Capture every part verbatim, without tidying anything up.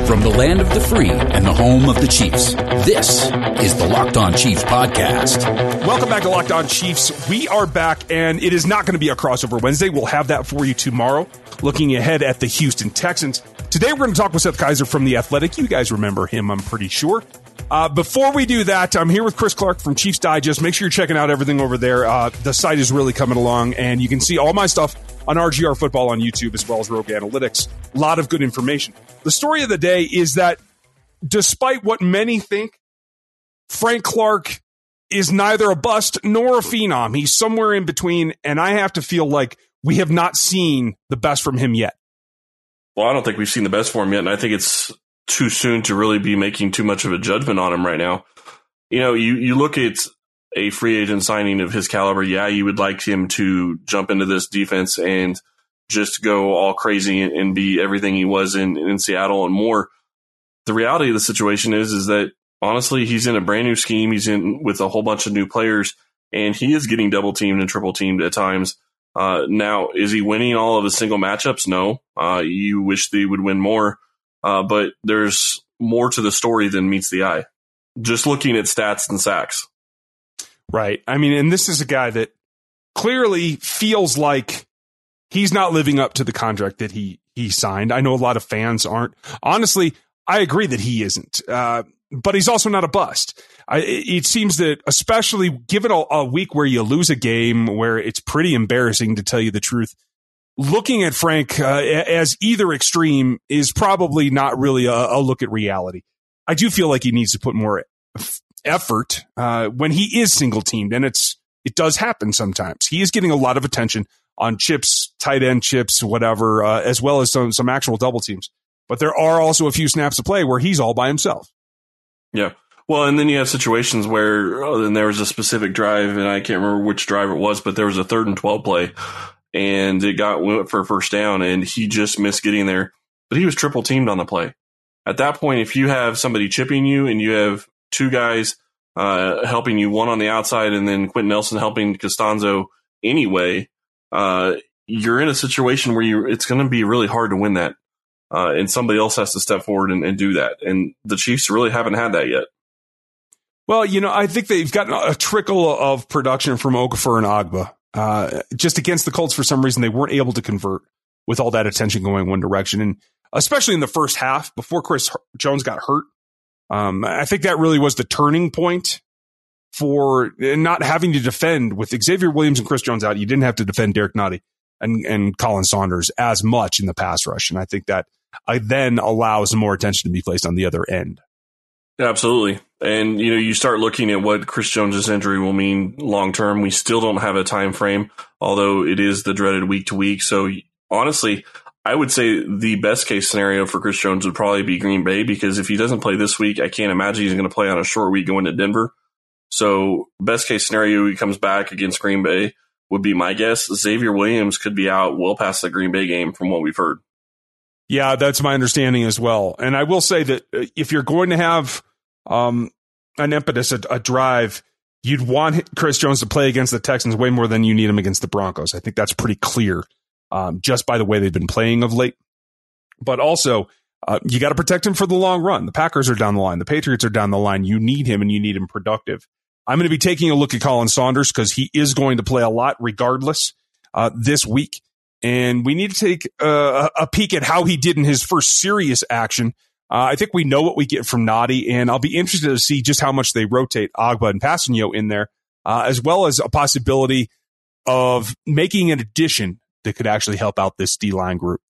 From the land of the free and the home of the Chiefs, this is the Locked On Chiefs podcast. Welcome back to Locked On Chiefs. We are back, and it is not going to be a crossover Wednesday. We'll have that for you tomorrow, looking ahead at the Houston Texans. Today, we're going to talk with Seth Keysor from The Athletic. You guys remember him, I'm pretty sure. Uh, before we do that, I'm here with Chris Clark from Chiefs Digest. Make sure you're checking out everything over there. Uh, the site is really coming along, and you can see all my stuff on R G R Football on YouTube, as well as Rogue Analytics. A lot of good information. The story of the day is that despite what many think, Frank Clark is neither a bust nor a phenom. He's somewhere in between, and I have to feel like we have not seen the best from him yet. Well, I don't think we've seen the best for him yet, and I think it's too soon to really be making too much of a judgment on him right now. You know, you, you look at a free agent signing of his caliber, yeah, you would like him to jump into this defense and just go all crazy and, and be everything he was in, in Seattle and more. The reality of the situation is, is that honestly, he's in a brand new scheme. He's in with a whole bunch of new players, and he is getting double teamed and triple teamed at times. Uh, now, is he winning all of his single matchups? No. Uh, you wish they would win more, uh, but there's more to the story than meets the eye. Just looking at stats and sacks. Right. I mean, and this is a guy that clearly feels like he's not living up to the contract that he he signed. I know a lot of fans aren't. Honestly, I agree that he isn't. Uh, but he's also not a bust. I, it seems that, especially given a, a week where you lose a game, where it's pretty embarrassing to tell you the truth, looking at Frank uh, as either extreme is probably not really a, a look at reality. I do feel like he needs to put more effort uh, when he is single teamed, and it's it does happen sometimes. He is getting a lot of attention on chips, tight end chips, whatever, uh, as well as some, some actual double teams. But there are also a few snaps to play where he's all by himself. Yeah. Well, and then you have situations where oh, then there was a specific drive, and I can't remember which drive it was, but there was a third and twelve play, and it got went for a first down, and he just missed getting there. But he was triple teamed on the play. At that point, if you have somebody chipping you and you have two guys uh, helping you, one on the outside and then Quentin Nelson helping Costanzo anyway, uh, you're in a situation where you it's going to be really hard to win that. Uh, and somebody else has to step forward and, and do that. And the Chiefs really haven't had that yet. Well, you know, I think they've gotten a trickle of production from Okafor and Agba. Uh, just against the Colts, for some reason, they weren't able to convert with all that attention going one direction. And especially in the first half, before Chris Jones got hurt, um, I think that really was the turning point for not having to defend with Xavier Williams and Chris Jones out. You didn't have to defend Derek Nottie and, and Colin Saunders as much in the pass rush. And I think that I then allows more attention to be placed on the other end. Absolutely. And, you know, you start looking at what Chris Jones's injury will mean long term. We still don't have a time frame, although it is the dreaded week to week. So honestly, I would say the best case scenario for Chris Jones would probably be Green Bay, because if he doesn't play this week, I can't imagine he's going to play on a short week going to Denver. So best case scenario, he comes back against Green Bay would be my guess. Xavier Williams could be out well past the Green Bay game from what we've heard. Yeah, that's my understanding as well. And I will say that if you're going to have um, an impetus, a, a drive, you'd want Chris Jones to play against the Texans way more than you need him against the Broncos. I think that's pretty clear um, just by the way they've been playing of late. But also, uh, you got to protect him for the long run. The Packers are down the line. The Patriots are down the line. You need him, and you need him productive. I'm going to be taking a look at Colin Saunders because he is going to play a lot regardless uh, this week. And we need to take uh, a peek at how he did in his first serious action. Uh, I think we know what we get from Nottie, and I'll be interested to see just how much they rotate Agba and Passanio in there, uh, as well as a possibility of making an addition that could actually help out this D-line group.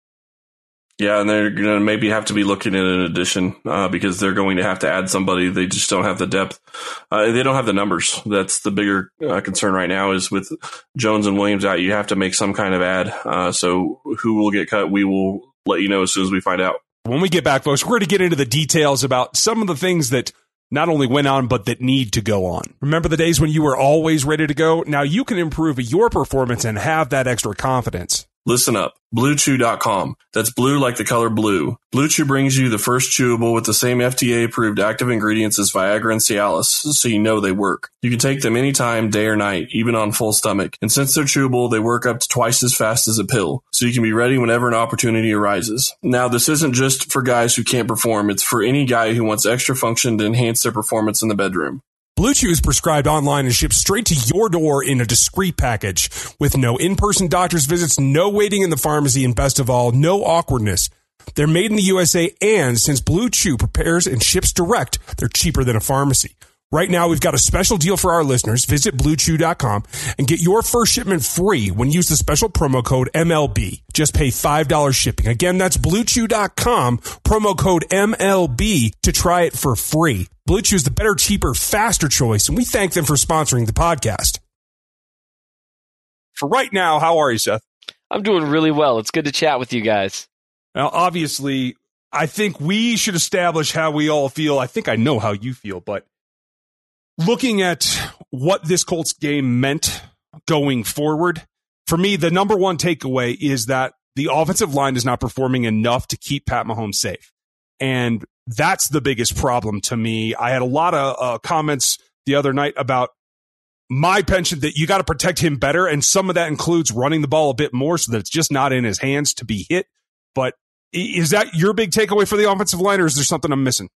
Yeah, and they're going to maybe have to be looking at an addition uh, because they're going to have to add somebody. They just don't have the depth. Uh, they don't have the numbers. That's the bigger uh, concern right now is with Jones and Williams out, you have to make some kind of add. Uh, so who will get cut, we will let you know as soon as we find out. When we get back, folks, we're going to get into the details about some of the things that not only went on, but that need to go on. Remember the days when you were always ready to go? Now you can improve your performance and have that extra confidence. Listen up. Blue Chew dot com. That's blue like the color blue. Blue Chew brings you the first chewable with the same F D A-approved active ingredients as Viagra and Cialis, so you know they work. You can take them anytime, day or night, even on full stomach. And since they're chewable, they work up to twice as fast as a pill, so you can be ready whenever an opportunity arises. Now, this isn't just for guys who can't perform. It's for any guy who wants extra function to enhance their performance in the bedroom. Blue Chew is prescribed online and shipped straight to your door in a discreet package with no in-person doctor's visits, no waiting in the pharmacy, and best of all, no awkwardness. They're made in the U S A, and since Blue Chew prepares and ships direct, they're cheaper than a pharmacy. Right now, we've got a special deal for our listeners. Visit blue chew dot com and get your first shipment free when you use the special promo code M L B. Just pay five dollars shipping. Again, that's blue chew dot com, promo code M L B to try it for free. Blue Chew is the better, cheaper, faster choice, and we thank them for sponsoring the podcast. For right now, how are you, Seth? I'm doing really well. It's good to chat with you guys. Now, obviously, I think we should establish how we all feel. I think I know how you feel, but looking at what this Colts game meant going forward, for me, the number one takeaway is that the offensive line is not performing enough to keep Pat Mahomes safe. And that's the biggest problem to me. I had a lot of uh, comments the other night about my penchant that you got to protect him better. And some of that includes running the ball a bit more so that it's just not in his hands to be hit. But is that your big takeaway for the offensive line, or is there something I'm missing?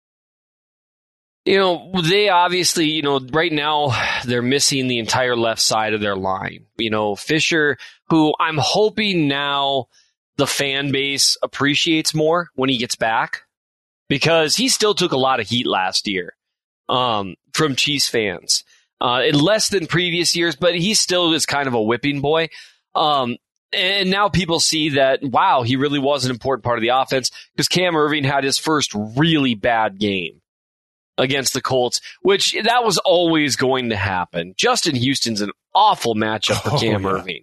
You know, they obviously, you know, right now they're missing the entire left side of their line. You know, Fisher, who I'm hoping now the fan base appreciates more when he gets back, because he still took a lot of heat last year um, from Chiefs fans. Uh, in less than previous years, but he still is kind of a whipping boy. Um, and now people see that, wow, he really was an important part of the offense, because Cam Erving had his first really bad game against the Colts, which that was always going to happen. Justin Houston's an awful matchup for Cam oh, yeah. Erving.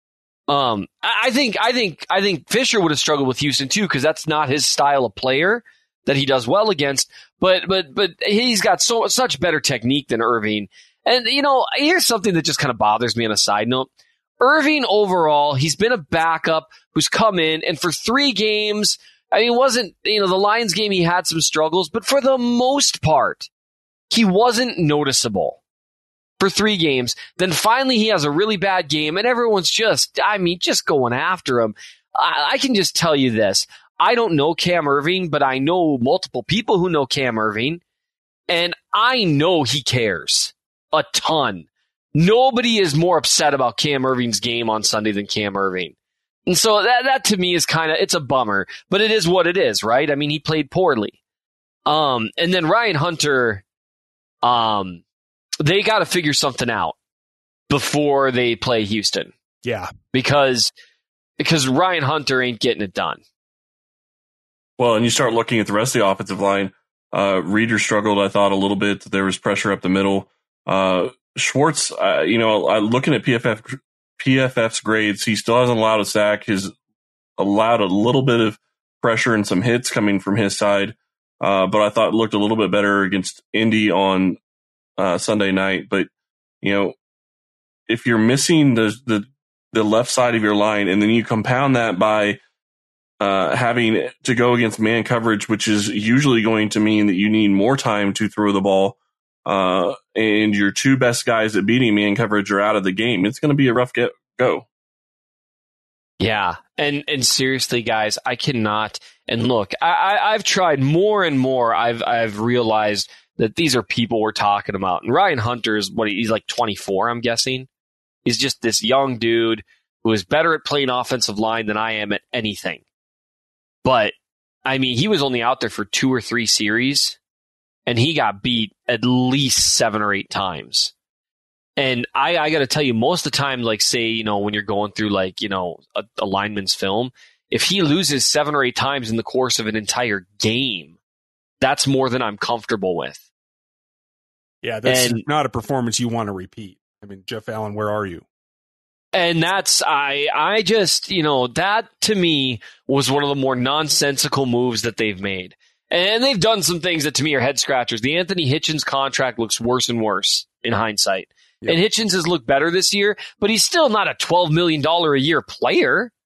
Um, I think, I think, I think Fisher would have struggled with Houston too, because that's not his style of player that he does well against. But, but, but he's got so such better technique than Erving. And, you know, here's something that just kind of bothers me on a side note. Erving overall, he's been a backup who's come in, and for three games, I mean, it wasn't, you know, the Lions game, he had some struggles, but for the most part, he wasn't noticeable for three games. Then finally he has a really bad game, and everyone's just, I mean, just going after him. I, I can just tell you this. I don't know Cam Erving, but I know multiple people who know Cam Erving, and I know he cares. A ton. Nobody is more upset about Cam Erving's game on Sunday than Cam Erving. And so that, that to me is kind of, it's a bummer, but it is what it is, right? I mean, he played poorly. Um, and then Ryan Hunter, um, they got to figure something out before they play Houston. Yeah. Because, because Ryan Hunter ain't getting it done. Well, and you start looking at the rest of the offensive line. Uh, Reeder struggled, I thought, a little bit. There was pressure up the middle. Uh, Schwartz, uh, you know, uh, looking at P F F, P F F's grades, he still hasn't allowed a sack. He's allowed a little bit of pressure and some hits coming from his side. Uh, but I thought it looked a little bit better against Indy on uh, Sunday night. But, you know, if you're missing the, the, the left side of your line, and then you compound that by uh, having to go against man coverage, which is usually going to mean that you need more time to throw the ball, Uh, and your two best guys at beating man coverage are out of the game, it's going to be a rough get go. Yeah. And, and seriously, guys, I cannot. And look, I, I, I've tried more and more. I've, I've realized that these are people we're talking about. And Ryan Hunter is what he's like twenty-four, I'm guessing. He's just this young dude who is better at playing offensive line than I am at anything. But I mean, he was only out there for two or three series, and he got beat at least seven or eight times. And I, I got to tell you, most of the time, like, say, you know, when you're going through, like, you know, a, a lineman's film, if he loses seven or eight times in the course of an entire game, that's more than I'm comfortable with. Yeah, that's and, not a performance you want to repeat. I mean, Jeff Allen, where are you? And that's, I, I just, you know, that to me was one of the more nonsensical moves that they've made. And they've done some things that to me are head scratchers. The Anthony Hitchens contract looks worse and worse in hindsight. Yep. And Hitchens has looked better this year, but he's still not a twelve million dollars a year player.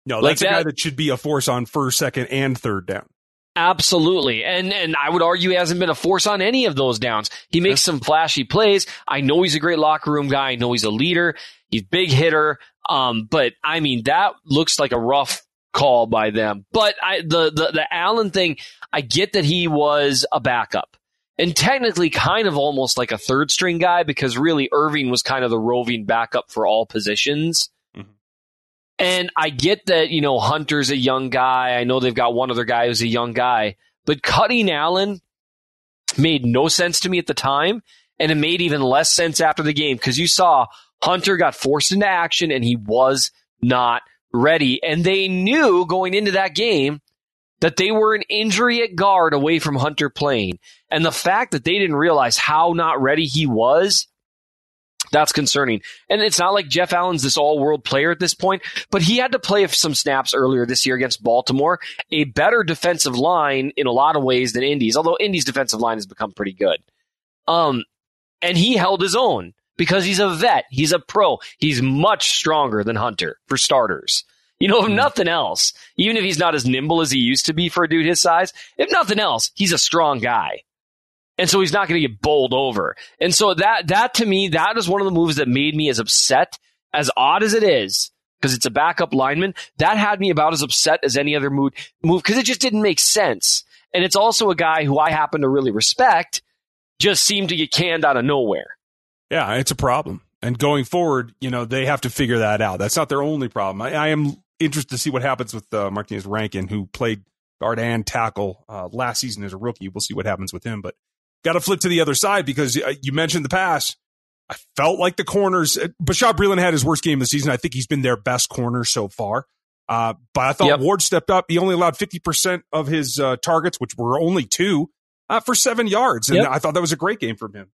No, Like that's a that- guy that should be a force on first, second, and third down. Absolutely. And and I would argue he hasn't been a force on any of those downs. He makes some flashy plays. I know he's a great locker room guy. I know he's a leader. He's a big hitter. Um, but I mean, that looks like a rough call by them. But I the, the, the Allen thing, I get that he was a backup. And technically kind of almost like a third string guy, because really Irving was kind of the roving backup for all positions. And I get that, you know, Hunter's a young guy. I know they've got one other guy who's a young guy. But cutting Allen made no sense to me at the time. And it made even less sense after the game, because you saw Hunter got forced into action and he was not ready. And they knew going into that game that they were an injury at guard away from Hunter playing. And the fact that they didn't realize how not ready he was, that's concerning. And it's not like Jeff Allen's this all-world player at this point, but he had to play some snaps earlier this year against Baltimore, a better defensive line in a lot of ways than Indy's, although Indy's defensive line has become pretty good. Um, and he held his own because he's a vet. He's a pro. He's much stronger than Hunter, for starters. You know, if nothing else, even if he's not as nimble as he used to be for a dude his size, if nothing else, he's a strong guy. And so he's not going to get bowled over. And so that, that to me, that is one of the moves that made me as upset, as odd as it is, because it's a backup lineman. That had me about as upset as any other move, move because it just didn't make sense. And it's also a guy who I happen to really respect, just seemed to get canned out of nowhere. Yeah, it's a problem. And going forward, you know, they have to figure that out. That's not their only problem. I, I am interested to see what happens with uh, Martinez Rankin, who played guard and tackle uh, last season as a rookie. We'll see what happens with him, but got to flip to the other side, because you mentioned the pass. I felt like the corners, Bashaud Breeland had his worst game of the season. I think he's been their best corner so far. Uh, but I thought Yep. Ward stepped up. He only allowed fifty percent of his uh, targets, which were only two, uh, for seven yards. And Yep. I thought that was a great game from him.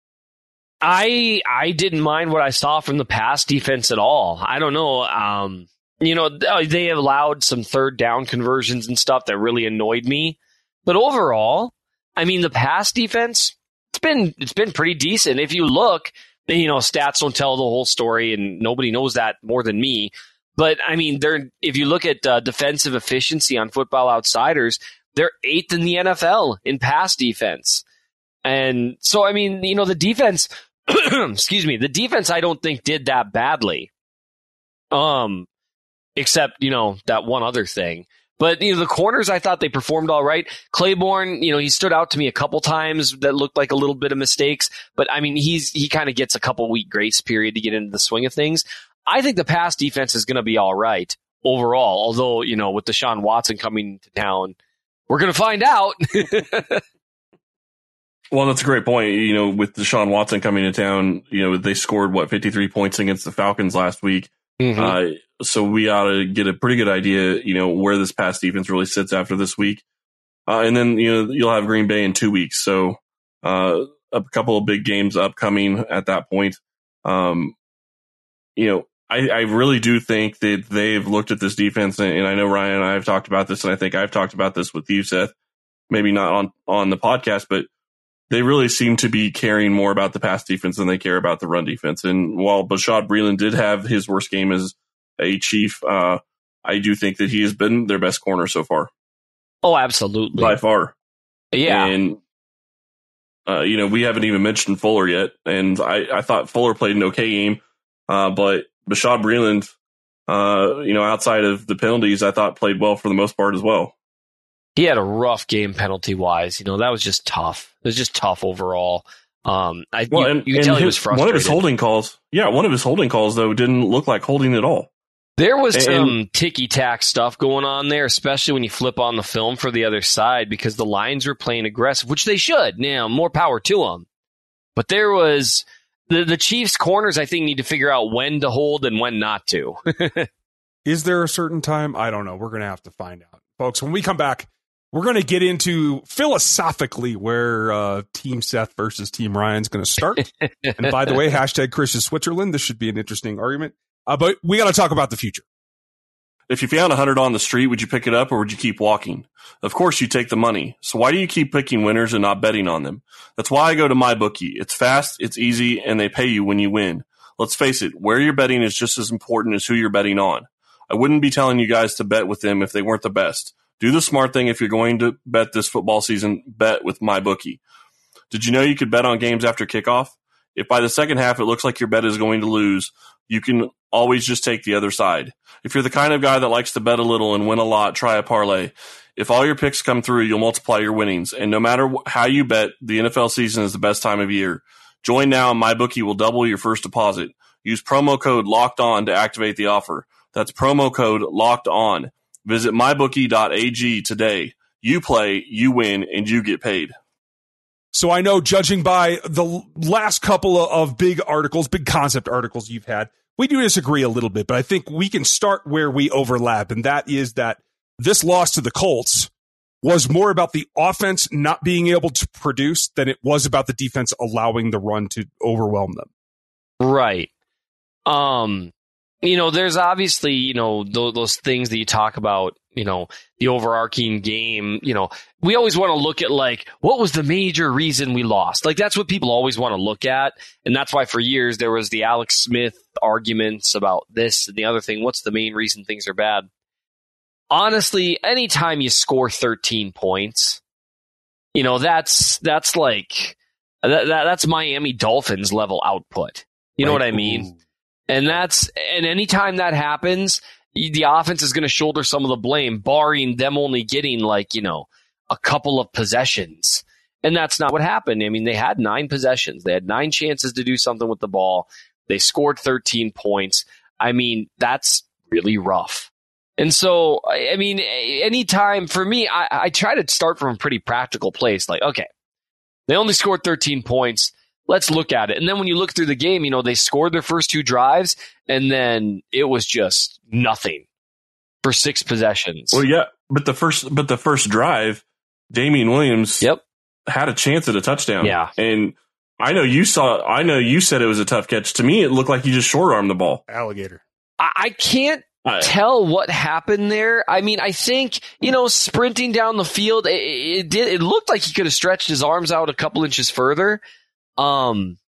I I didn't mind what I saw from the pass defense at all. I don't know. Um, you know, they have allowed some third down conversions and stuff that really annoyed me. But overall, I mean, the pass defense, it's been it's been pretty decent. If you look, you know, stats don't tell the whole story, and nobody knows that more than me. But I mean, they're if you look at uh, defensive efficiency on Football Outsiders, they're eighth in the N F L in pass defense. And so, I mean, you know, the defense, excuse me, the defense I don't think did that badly. Um, except, you know, that one other thing. But, you know, the corners, I thought they performed all right. Claiborne, you know, he stood out to me a couple times that looked like a little bit of mistakes. But, I mean, he's he kind of gets a couple week grace period to get into the swing of things. I think the pass defense is going to be all right overall. Although, you know, with Deshaun Watson coming to town, we're going to find out. Well, that's a great point. You know, with Deshaun Watson coming to town, you know, they scored, what, fifty-three points against the Falcons last week. Mm-hmm. Uh, so we ought to get a pretty good idea, you know, where this pass defense really sits after this week. Uh, and then, you know, you'll have Green Bay in two weeks. So uh, a couple of big games upcoming at that point. Um, you know, I, I really do think that they've looked at this defense, and, and I know Ryan and I have talked about this, and I think I've talked about this with you, Seth, maybe not on, on the podcast, but they really seem to be caring more about the pass defense than they care about the run defense. And while Bashaud Breeland did have his worst game as a Chief, uh, I do think that he has been their best corner so far. Oh, absolutely. By far. Yeah. And, uh, you know, we haven't even mentioned Fuller yet. And I, I thought Fuller played an okay game. Uh, but Bashaud Breeland, uh, you know, outside of the penalties, I thought played well for the most part as well. He had a rough game penalty wise. You know, that was just tough. It was just tough overall. Um, I, Well, you, and, you can and tell his, he was frustrated. one of his holding calls, yeah, one of his holding calls, though, didn't look like holding at all. There was and, some ticky-tack stuff going on there, especially when you flip on the film for the other side, because the Lions were playing aggressive, which they should. Now, more power to them. But there was the, the Chiefs' corners, I think, need to figure out when to hold and when not to. Is there a certain time? I don't know. We're going to have to find out. Folks, when we come back, we're going to get into philosophically where uh, Team Seth versus Team Ryan's going to start. And by the way, hashtag Chris is Switzerland. This should be an interesting argument. Uh, but we got to talk about the future. If you found a hundred on the street, would you pick it up or would you keep walking? Of course, you take the money. So why do you keep picking winners and not betting on them? That's why I go to MyBookie. It's fast, it's easy, and they pay you when you win. Let's face it, where you're betting is just as important as who you're betting on. I wouldn't be telling you guys to bet with them if they weren't the best. Do the smart thing if you're going to bet this football season, bet with MyBookie. Did you know you could bet on games after kickoff? If by the second half it looks like your bet is going to lose, you can always just take the other side. If you're the kind of guy that likes to bet a little and win a lot, try a parlay. If all your picks come through, you'll multiply your winnings. And no matter how you bet, the N F L season is the best time of year. Join now and MyBookie will double your first deposit. Use promo code LOCKEDON to activate the offer. That's promo code LOCKEDON. Visit my bookie dot a g today. You play, you win, and you get paid. So I know, judging by the last couple of big articles, big concept articles you've had, we do disagree a little bit, but I think we can start where we overlap, and that is that this loss to the Colts was more about the offense not being able to produce than it was about the defense allowing the run to overwhelm them. Right. Um, you know, there's obviously, you know, those, those things that you talk about, you know, the overarching game, you know, we always want to look at like, what was the major reason we lost? Like, that's what people always want to look at. And that's why for years there was the Alex Smith arguments about this and the other thing. What's the main reason things are bad? Honestly, anytime you score thirteen points, you know, that's, that's like, that, that that's Miami Dolphins level output. You know Right. what I mean? And that's, and anytime that happens, the offense is going to shoulder some of the blame, barring them only getting like, you know, a couple of possessions. And that's not what happened. I mean, they had nine possessions. They had nine chances to do something with the ball. They scored thirteen points. I mean, that's really rough. And so, I mean, anytime for me, I, I try to start from a pretty practical place. Like, okay, they only scored thirteen points. Let's look at it. And then when you look through the game, you know, they scored their first two drives, and then it was just nothing for six possessions. Well, yeah, but the first, but the first drive, Damian Williams Yep. had a chance at a touchdown. Yeah. And I know you saw, I know you said it was a tough catch. To me, it looked like you just short armed the ball. Alligator. I, I can't I, tell what happened there. I mean, I think, you know, sprinting down the field, it, it did. It looked like he could have stretched his arms out a couple inches further. Um,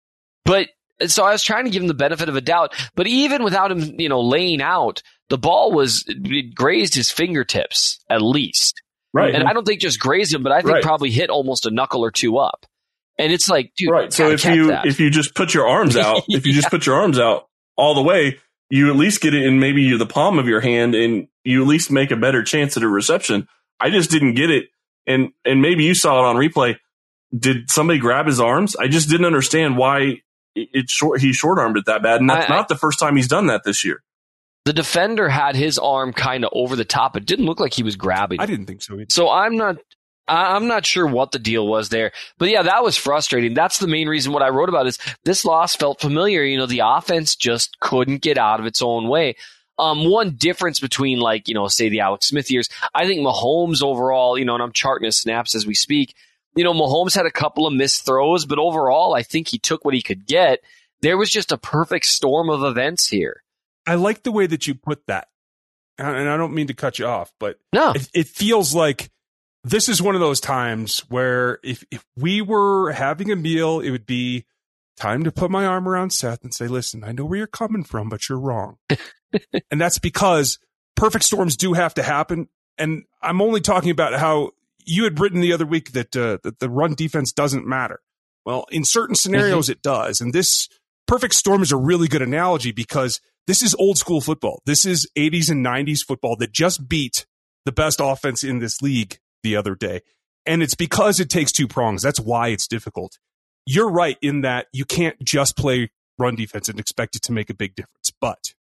but so I was trying to give him the benefit of a doubt. But even without him, you know, laying out, the ball was it grazed his fingertips at least. right. And I don't think just grazed him, but I think Right. probably hit almost a knuckle or two up. And it's like, dude, Right. So gotta if catch you, that. if you just put your arms out, if you just put your arms out all the way, you at least get it in maybe the palm of your hand and you at least make a better chance at a reception. I just didn't get it. And, and maybe you saw it on replay. Did somebody grab his arms? I just didn't understand why it, it short, he short armed it that bad. And that's I- not the first time he's done that this year. the defender had his arm kind of over the top. It didn't look like he was grabbing I it. didn't think so either. So I'm not, I- I'm not sure what the deal was there. But yeah, that was frustrating. That's the main reason what I wrote about is this loss felt familiar. You know, the offense just couldn't get out of its own way. Um, one difference between like, you know, say the Alex Smith years, I think Mahomes overall, you know, and I'm charting his snaps as we speak, you know, Mahomes had a couple of missed throws, but overall, I think he took what he could get. There was just a perfect storm of events here. I like the way that you put that. And I don't mean to cut you off, but No. it, it feels like this is one of those times where if, if we were having a meal, it would be time to put my arm around Seth and say, listen, I know where you're coming from, but you're wrong. And that's because perfect storms do have to happen. And I'm only talking about how you had written the other week that, uh, that the run defense doesn't matter. Well, in certain scenarios, it does. And this perfect storm is a really good analogy because this is old school football. This is eighties and nineties football that just beat the best offense in this league the other day. And it's because it takes two prongs. That's why it's difficult. You're right in that you can't just play run defense and expect it to make a big difference. But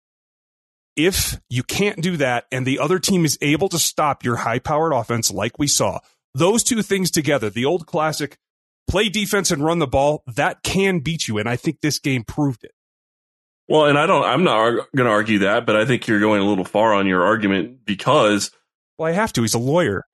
if you can't do that and the other team is able to stop your high-powered offense like we saw, those two things together, the old classic play defense and run the ball, that can beat you. And I think this game proved it. Well, and I don't, I'm not arg- going to argue that, but I think you're going a little far on your argument because, Well, I have to. He's a lawyer.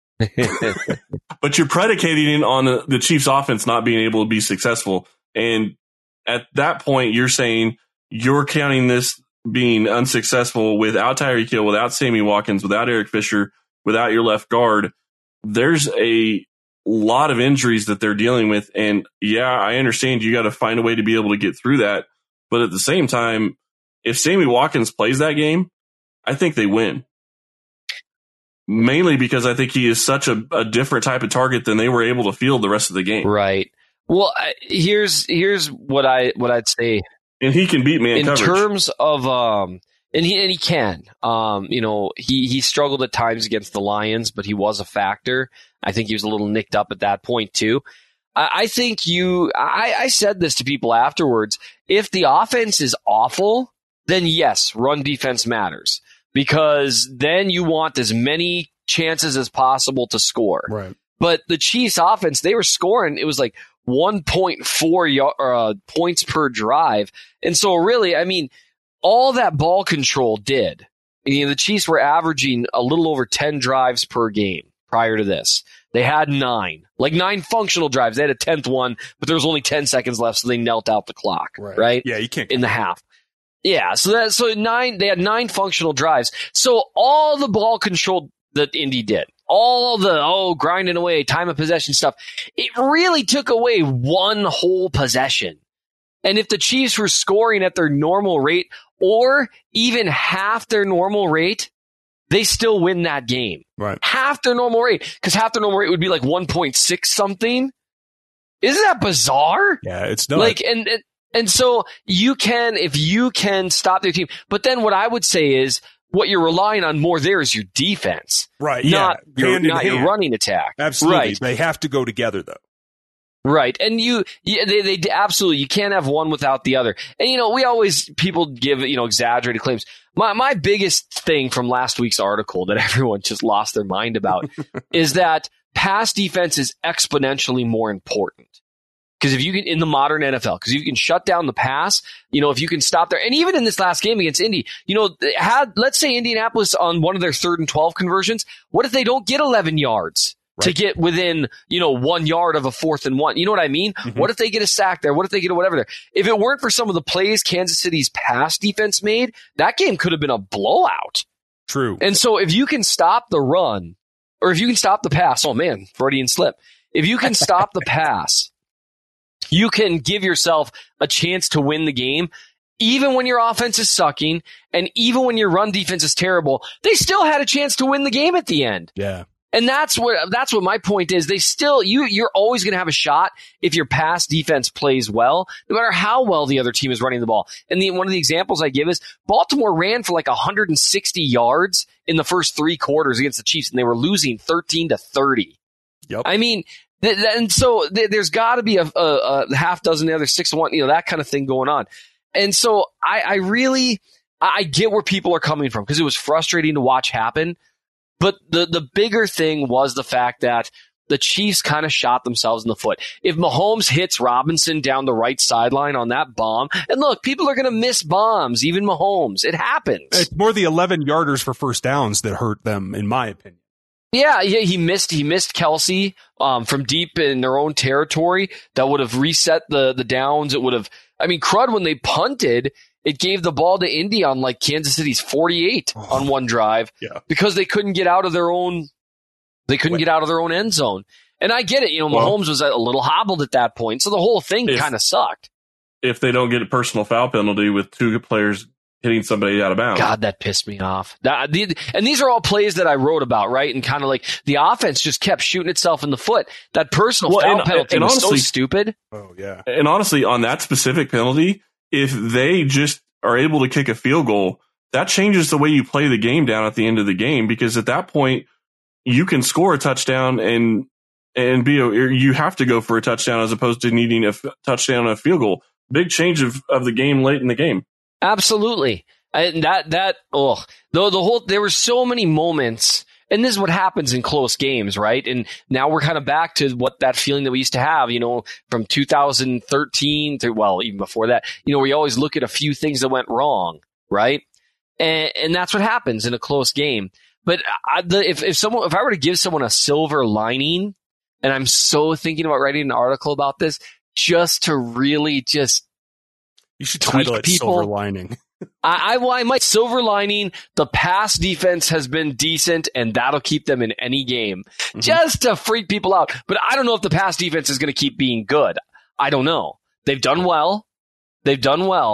but you're predicating it on the, the Chiefs offense not being able to be successful. And at that point, you're saying you're counting this being unsuccessful without Tyreek Hill, without Sammy Watkins, without Eric Fisher, without your left guard. There's a lot of injuries that they're dealing with. And yeah, I understand you got to find a way to be able to get through that. But at the same time, if Sammy Watkins plays that game, I think they win. Mainly because I think he is such a, a different type of target than they were able to field the rest of the game. Right. Well, I, here's here's what I what I'd say. And he can beat man in coverage. terms of um, and he and he can. Um, you know, he he struggled at times against the Lions, but he was a factor. I think he was a little nicked up at that point too. I, I think you. I, I said this to people afterwards. If the offense is awful, then yes, run defense matters. Because then you want as many chances as possible to score. Right. But the Chiefs offense, they were scoring, it was like one point four uh, points per drive. And so really, I mean, all that ball control did. You know, the Chiefs were averaging a little over ten drives per game prior to this. They had nine, like nine functional drives. They had a tenth one, but there was only ten seconds left, so they knelt out the clock, right? right? Yeah, you can't. In the half. Yeah, so that so nine they had nine functional drives. So all the ball control that Indy did, all the oh grinding away, time of possession stuff, it really took away one whole possession. And if the Chiefs were scoring at their normal rate or even half their normal rate, they still win that game. Right. Half their normal rate, because half their normal rate would be like one point six something. Isn't that bizarre? Yeah, it's not. Like and. and And so you can, if you can stop their team, but then what I would say is what you're relying on more there is your defense. Right. Not, yeah. your, Hand in not hand. your running attack. Absolutely. Right. They have to go together though. Right. And you, you they, they absolutely, you can't have one without the other. And you know, we always, people give, you know, exaggerated claims. My, my biggest thing from last week's article that everyone just lost their mind about is that pass defense is exponentially more important. Because if you can, in the modern N F L, because if you can shut down the pass, you know, if you can stop there, and even in this last game against Indy, you know, had, let's say Indianapolis on one of their third and twelve conversions, what if they don't get eleven yards right. to get within, you know, one yard of a fourth and one? You know what I mean? Mm-hmm. What if they get a sack there? What if they get a whatever there? If it weren't for some of the plays Kansas City's pass defense made, that game could have been a blowout. True. And so if you can stop the run, or if you can stop the pass, oh man, Freudian slip. If you can stop the pass, you can give yourself a chance to win the game, even when your offense is sucking, and even when your run defense is terrible. They still had a chance to win the game at the end. Yeah. And that's what that's what my point is. They still you you're always going to have a shot if your pass defense plays well, no matter how well the other team is running the ball. And the, one of the examples I give is Baltimore ran for like one hundred sixty yards in the first three quarters against the Chiefs, and they were losing thirteen to thirty. Yep. I mean. And so there's got to be a, a, a half dozen, the other six one, you know, that kind of thing going on. And so I, I really, I get where people are coming from because it was frustrating to watch happen. But the, the bigger thing was the fact that the Chiefs kind of shot themselves in the foot. If Mahomes hits Robinson down the right sideline on that bomb, and look, people are going to miss bombs, even Mahomes. It happens. It's more the eleven yarders for first downs that hurt them, in my opinion. Yeah, yeah, he missed. He missed Kelsey um, from deep in their own territory. That would have reset the the downs. It would have. I mean, crud. When they punted, it gave the ball to Indy on like Kansas City's forty-eight oh, on one drive yeah. because they couldn't get out of their own. They couldn't Wait. get out of their own end zone. And I get it. You know, well, Mahomes was a little hobbled at that point, so the whole thing kind of sucked. If they don't get a personal foul penalty with two players hitting somebody out of bounds. God, that pissed me off. That, the, and these are all plays that I wrote about, right? And kind of like the offense just kept shooting itself in the foot. That personal well, foul and, penalty and was honestly, so stupid. Oh, yeah. And honestly, on that specific penalty, if they just are able to kick a field goal, that changes the way you play the game down at the end of the game, because at that point, you can score a touchdown and and be a, you have to go for a touchdown as opposed to needing a f- touchdown and a field goal. Big change of, of the game late in the game. Absolutely. And that, that, oh, the, the whole, there were so many moments, and this is what happens in close games, right? And now we're kind of back to what that feeling that we used to have, you know, from two thousand thirteen to, well, even before that, you know, we always look at a few things that went wrong, right? And, and that's what happens in a close game. But I, the, if, if someone, if I were to give someone a silver lining, and I'm so thinking about writing an article about this, just to really just, you should title it people. Silver Lining. I, I, well, I might silver lining. The pass defense has been decent, and that'll keep them in any game, mm-hmm. just to freak people out. But I don't know if the pass defense is going to keep being good. I don't know. They've done well. They've done well.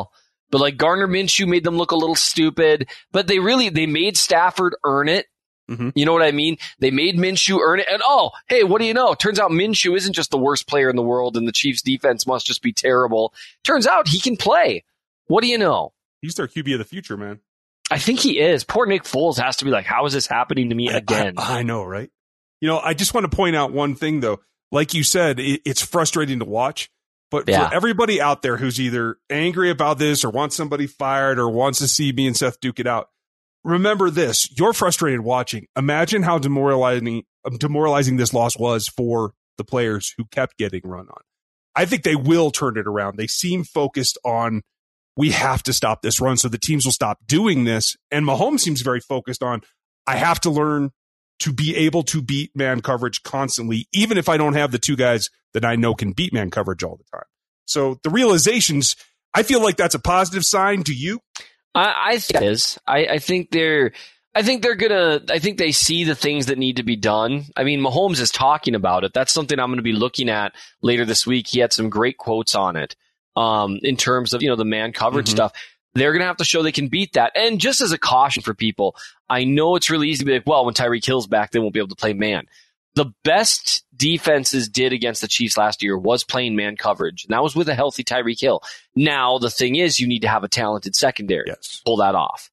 But like Gardner Minshew made them look a little stupid, but they really, they made Stafford earn it. Mm-hmm. You know what I mean? They made Minshew earn it. And oh, hey, what do you know? Turns out Minshew isn't just the worst player in the world and the Chiefs defense must just be terrible. Turns out he can play. What do you know? He's their Q B of the future, man. I think he is. Poor Nick Foles has to be like, how is this happening to me again? I, I know, right? You know, I just want to point out one thing, though. Like you said, it, it's frustrating to watch. But yeah. for everybody out there who's either angry about this or wants somebody fired or wants to see me and Seth duke it out, remember this. You're frustrated watching. Imagine how demoralizing, demoralizing this loss was for the players who kept getting run on. I think they will turn it around. They seem focused on, we have to stop this run so the teams will stop doing this. And Mahomes seems very focused on, I have to learn to be able to beat man coverage constantly, even if I don't have the two guys that I know can beat man coverage all the time. So the realizations, I feel like that's a positive sign. Do you? I, I think it is. I, I think they're, I think they're gonna, I think they see the things that need to be done. I mean, Mahomes is talking about it. That's something I'm going to be looking at later this week. He had some great quotes on it, um, in terms of, you know, the man coverage mm-hmm. stuff. They're going to have to show they can beat that. And just as a caution for people, I know it's really easy to be like, well, when Tyreek Hill's back, they won't be able to play man. The best defenses did against the Chiefs last year was playing man coverage. And that was with a healthy Tyreek Hill. Now, the thing is, you need to have a talented secondary. Yes. Pull that off.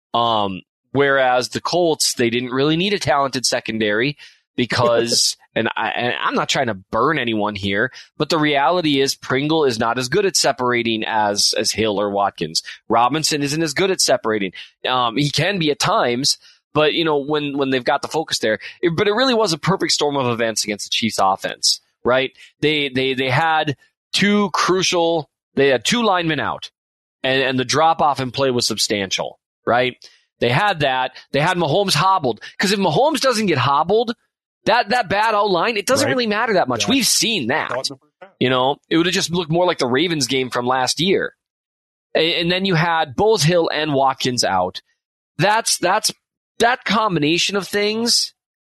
Um, whereas the Colts, they didn't really need a talented secondary because, and, I, and I'm not trying to burn anyone here, but the reality is Pringle is not as good at separating as, as Hill or Watkins. Robinson isn't as good at separating. Um, he can be at times, but, you know, when, when they've got the focus there, it, but it really was a perfect storm of events against the Chiefs offense, right? They, they, they had two crucial, they had two linemen out and, and the drop off in play was substantial, right? They had that. They had Mahomes hobbled because if Mahomes doesn't get hobbled, that, that bad O-line, it doesn't right. really matter that much. Yeah. We've seen that, you know, it would have just looked more like the Ravens game from last year. And, and then you had both Hill and Watkins out. That's, that's, that combination of things,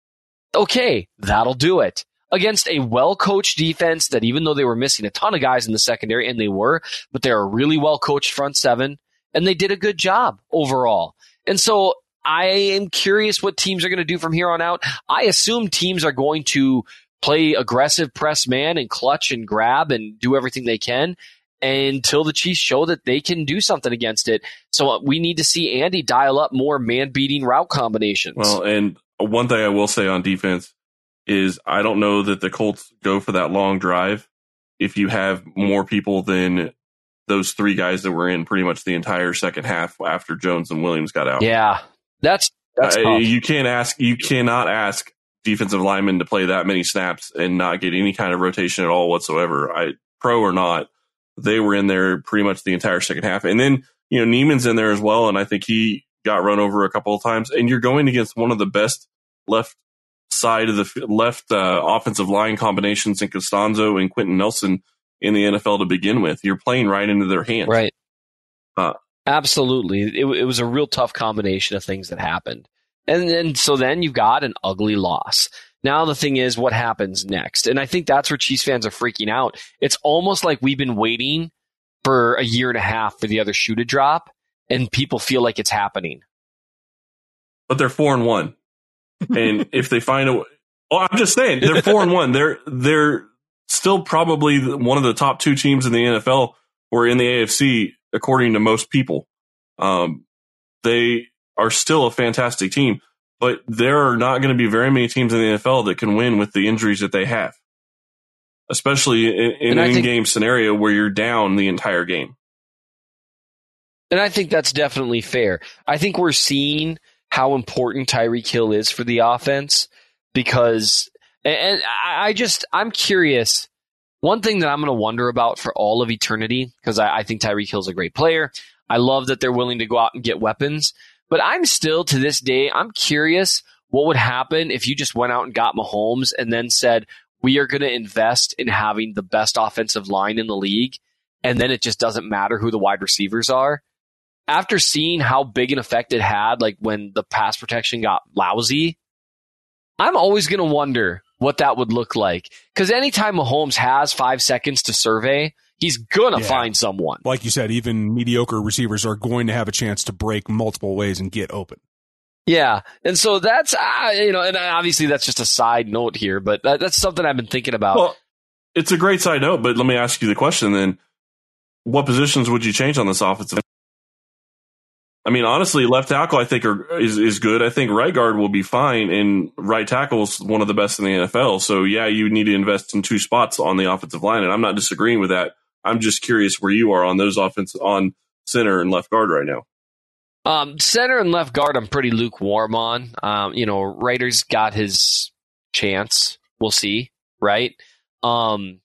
okay, that'll do it. Against a well-coached defense that even though they were missing a ton of guys in the secondary, and they were, but they're a really well-coached front seven, and they did a good job overall. And so I am curious what teams are going to do from here on out. I assume teams are going to play aggressive press man and clutch and grab and do everything they can until the Chiefs show that they can do something against it. So we need to see Andy dial up more man-beating route combinations. Well, and one thing I will say on defense is I don't know that the Colts go for that long drive if you have more people than those three guys that were in pretty much the entire second half after Jones and Williams got out. Yeah, that's that's uh, you can't ask, you cannot ask defensive linemen to play that many snaps and not get any kind of rotation at all whatsoever. I pro or not, they were in there pretty much the entire second half. And then, you know, Neiman's in there as well. And I think he got run over a couple of times. And you're going against one of the best left side of the left uh, offensive line combinations in Costanzo and Quentin Nelson in the N F L to begin with. You're playing right into their hands. Right. Uh, Absolutely. It, it was a real tough combination of things that happened. And then, so then you've got an ugly loss. Now the thing is, what happens next? And I think that's where Chiefs fans are freaking out. It's almost like we've been waiting for a year and a half for the other shoe to drop, and people feel like it's happening. But they're four and one. And if they find a, oh, I'm just saying, they're four and one. They're, they're still probably one of the top two teams in the N F L or in the A F C, according to most people. Um, they are still a fantastic team, but there are not going to be very many teams in the N F L that can win with the injuries that they have, especially in, in an in-game scenario where you're down the entire game. And I think that's definitely fair. I think we're seeing how important Tyreek Hill is for the offense because, and I just, I'm curious. One thing that I'm going to wonder about for all of eternity, because I, I think Tyreek Hill's a great player. I love that they're willing to go out and get weapons. But I'm still, to this day, I'm curious what would happen if you just went out and got Mahomes and then said, we are going to invest in having the best offensive line in the league, and then it just doesn't matter who the wide receivers are. After seeing how big an effect it had, like when the pass protection got lousy, I'm always going to wonder what that would look like. Because anytime Mahomes has five seconds to survey, He's gonna Yeah. find someone. Like you said, even mediocre receivers are going to have a chance to break multiple ways and get open. Yeah, and so that's uh, you know, and obviously that's just a side note here, but that, that's something I've been thinking about. Well, it's a great side note, but let me ask you the question then. What positions would you change on this offensive? I mean, honestly, left tackle I think are, is is good. I think right guard will be fine, and right tackle is one of the best in the N F L. So yeah, you need to invest in two spots on the offensive line, and I'm not disagreeing with that. I'm just curious where you are on those offense on center and left guard right now. Um, center and left guard, I'm pretty lukewarm on. Um, you know, Ryder's got his chance. We'll see, right? Um,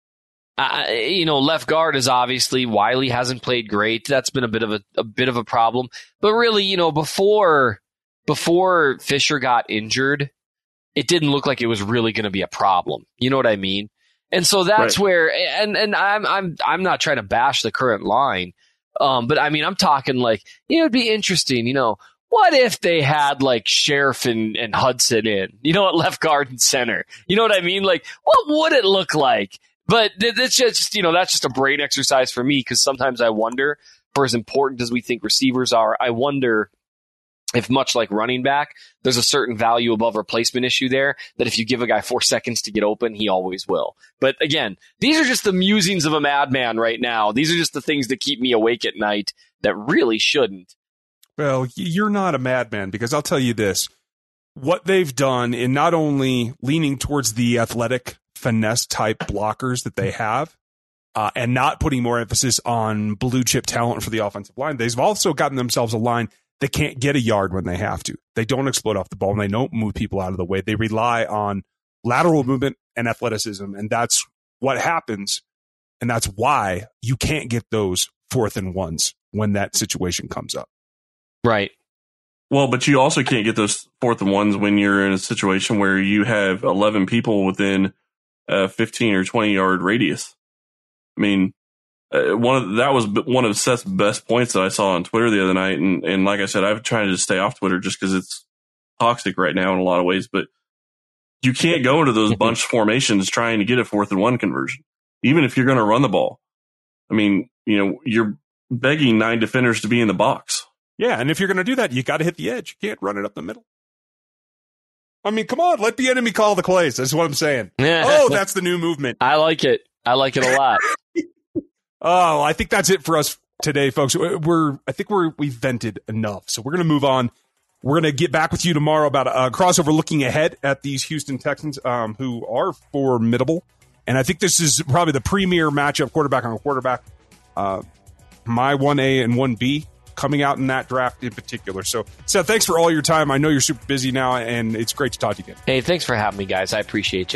I, you know, left guard is obviously Wiley hasn't played great. That's been a bit of a, a bit of a problem. But really, you know, before before Fisher got injured, it didn't look like it was really going to be a problem. You know what I mean? And so that's Right. where, and and I'm I'm I'm not trying to bash the current line. Um, but I mean, I'm talking like, you know, it'd be interesting, you know, what if they had like Sheriff and, and Hudson in, you know, at left guard and center, you know what I mean? Like, what would it look like? But that's just, you know, that's just a brain exercise for me. Cause sometimes I wonder, for as important as we think receivers are, I wonder if much like running back, there's a certain value above replacement issue there that if you give a guy four seconds to get open, he always will. But again, these are just the musings of a madman right now. These are just the things that keep me awake at night that really shouldn't. Well, you're not a madman, because I'll tell you this. What they've done in not only leaning towards the athletic finesse type blockers that they have, uh, and not putting more emphasis on blue chip talent for the offensive line, they've also gotten themselves a line that can't get a yard when they have to. They don't explode off the ball, and they don't move people out of the way. They rely on lateral movement and athleticism, and that's what happens, and that's why you can't get those fourth and ones when that situation comes up. Right. Well, but you also can't get those fourth and ones when you're in a situation where you have eleven people within a fifteen or twenty yard radius. I mean, uh, one of that was one of Seth's best points that I saw on Twitter the other night. And, and like I said, I've tried to stay off Twitter just because it's toxic right now in a lot of ways. But you can't go into those bunch formations trying to get a fourth and one conversion, even if you're going to run the ball. I mean, you know, you're begging nine defenders to be in the box. Yeah, and if you're going to do that, you got to hit the edge. You can't run it up the middle. I mean, come on, let the enemy call the plays. That's what I'm saying. Oh, that's the new movement. I like it. I like it a lot. Oh, I think that's it for us today, folks. We're, I think we're, we've vented enough. So we're going to move on. We're going to get back with you tomorrow about a, a crossover looking ahead at these Houston Texans, um, who are formidable. And I think this is probably the premier matchup, quarterback on quarterback. Uh, my one A and one B coming out in that draft in particular. So, Seth, thanks for all your time. I know you're super busy now, and it's great to talk to you again. Hey, thanks for having me, guys. I appreciate you.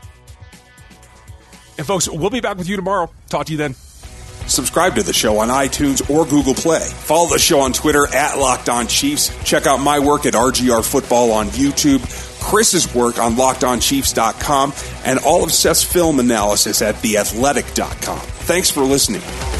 And, folks, we'll be back with you tomorrow. Talk to you then. Subscribe to the show on iTunes or Google Play. Follow the show on Twitter at Locked On Chiefs. Check out my work at R G R Football on YouTube, Chris's work on locked on chiefs dot com, and all of Seth's film analysis at the athletic dot com. Thanks for listening.